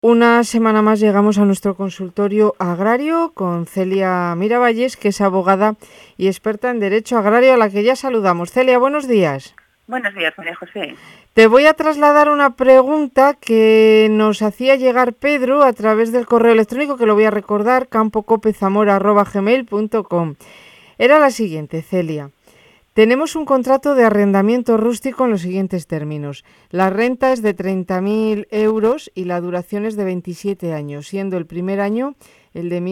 Una semana más llegamos a nuestro consultorio agrario con Celia Miravalles, que es abogada y experta en Derecho Agrario, a la que ya saludamos. Celia, buenos días. Buenos días, María José. Te voy a trasladar una pregunta que nos hacía llegar Pedro a través del correo electrónico, que lo voy a recordar, campocopezamora@gmail.com. Era la siguiente, Celia. Tenemos un contrato de arrendamiento rústico en los siguientes términos. La renta es de 30.000 euros y la duración es de 27 años, siendo el primer año el de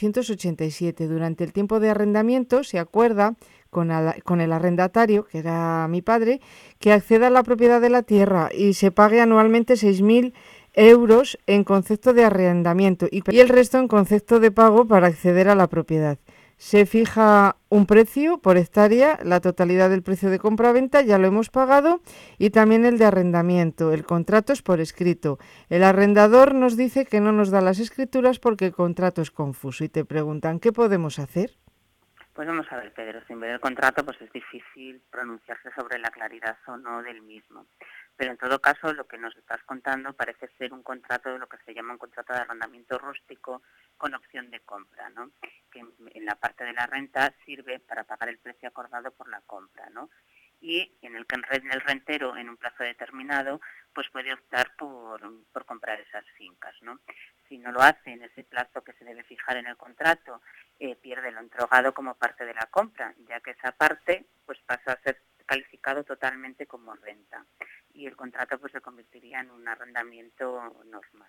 1987. Durante el tiempo de arrendamiento se acuerda con el arrendatario, que era mi padre, que acceda a la propiedad de la tierra y se pague anualmente 6.000 euros en concepto de arrendamiento y el resto en concepto de pago para acceder a la propiedad. Se fija un precio por hectárea, la totalidad del precio de compra-venta ya lo hemos pagado, y también el de arrendamiento. El contrato es por escrito. El arrendador nos dice que no nos da las escrituras porque el contrato es confuso y te preguntan ¿qué podemos hacer? Pues vamos a ver, Pedro, sin ver el contrato pues es difícil pronunciarse sobre la claridad o no del mismo. Pero en todo caso, lo que nos estás contando parece ser un contrato de lo que se llama un contrato de arrendamiento rústico con opción de compra, ¿no? Que en la parte de la renta sirve para pagar el precio acordado por la compra, ¿no? Y en el que el rentero, en un plazo determinado, pues puede optar por comprar esas fincas, ¿no? Si no lo hace en ese plazo que se debe fijar en el contrato, pierde lo entregado como parte de la compra, ya que esa parte pues pasa a ser calificado totalmente como renta y el contrato pues se convertiría en un arrendamiento normal.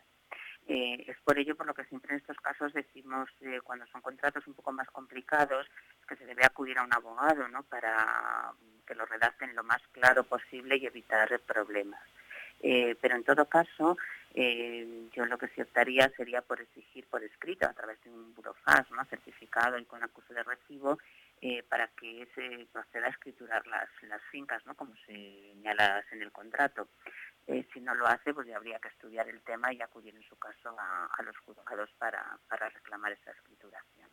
Es por ello por lo que siempre en estos casos decimos, cuando son contratos un poco más complicados, que se debe acudir a un abogado, ¿no?, para que lo redacten lo más claro posible y evitar problemas. Pero en todo caso, yo lo que sí optaría sería por exigir por escrito, a través de un burofax, ¿no?, certificado y con acuse de recibo, para que se proceda a escriturar las fincas, ¿no?, como señalas en el contrato. Si no lo hace, pues ya habría que estudiar el tema y acudir en su caso a los juzgados para reclamar esa escrituración.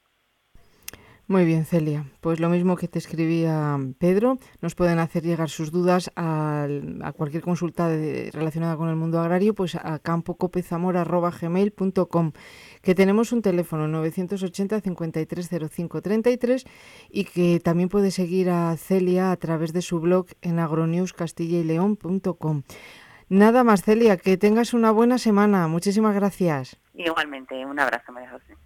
Muy bien, Celia. Pues lo mismo que te escribía Pedro, nos pueden hacer llegar sus dudas a cualquier consulta relacionada con el mundo agrario, pues a campocopezamora@gmail.com, que tenemos un teléfono 980 53 05 33 y que también puede seguir a Celia a través de su blog en agronewscastillayleon.com. Nada más, Celia, que tengas una buena semana. Muchísimas gracias. Igualmente, un abrazo, María José.